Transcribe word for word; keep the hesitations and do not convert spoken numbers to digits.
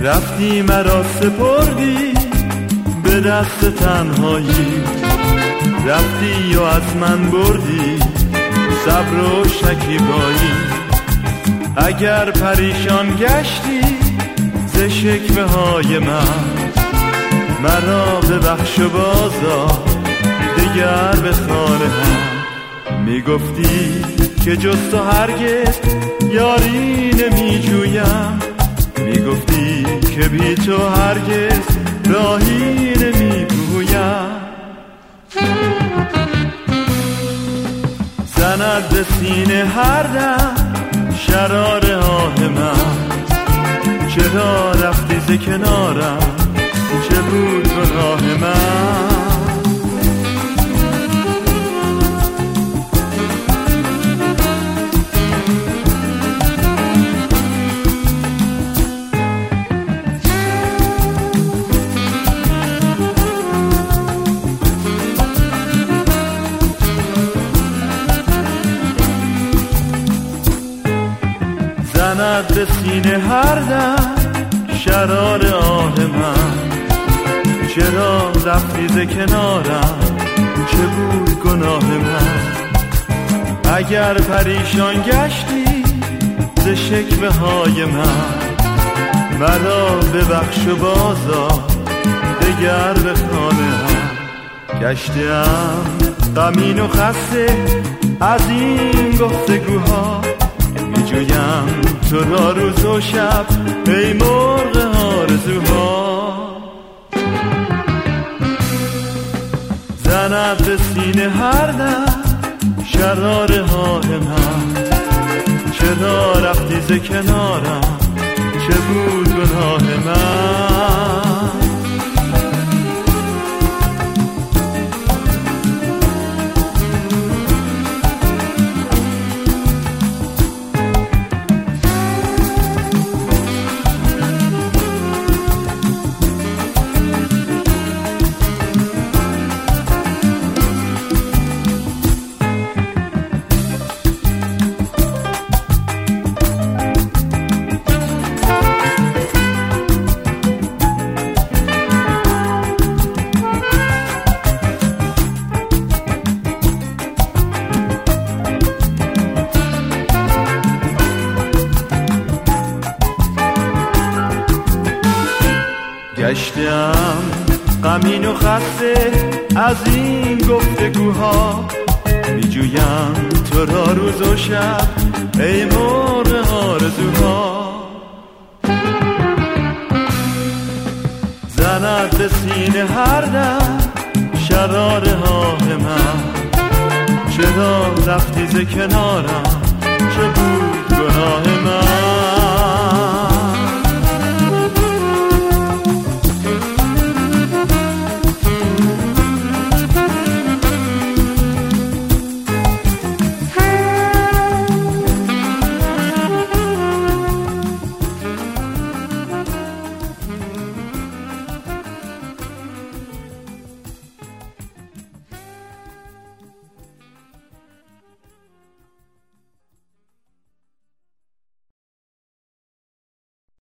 رفتی مرا سپردی به دست تنهایی، رفتی و از من بردی صبر و شکیبایی. اگر پریشان گشتی ز شکوه های من، مرا ببخش و بازا دگر به خانه هم. میگفتی که جز تو هرگز یاری نمی جویم، میگفتی که بی تو هرگز راهی نمی گویم. زند به سینه هر دم شرار آه من، چرا رفتی ز کنارم، چه بود گناه من. زند به سینه هر دم شرار آه من، چرا رفتی ز کنارم، چه بود گناه من. اگر پریشان گشتی ز شکوه های من، مرا ببخش و بازا دگر به خانه هم. گشتم غمین و خسته از این گفتگوها، میجویم تو را روز و شب ای مرغ آرزوها. زند به سینه هر دم شرار آه من، چرا رفتی ز کنارم، چه بود گناه من. گشتم غمین و خسته از این گفتگوها، میجویم تو را روز و شب ای مرغ آرزوها. زند به سینه هر دم شرار آه من، چرا رفتی ز کنارم، چه بود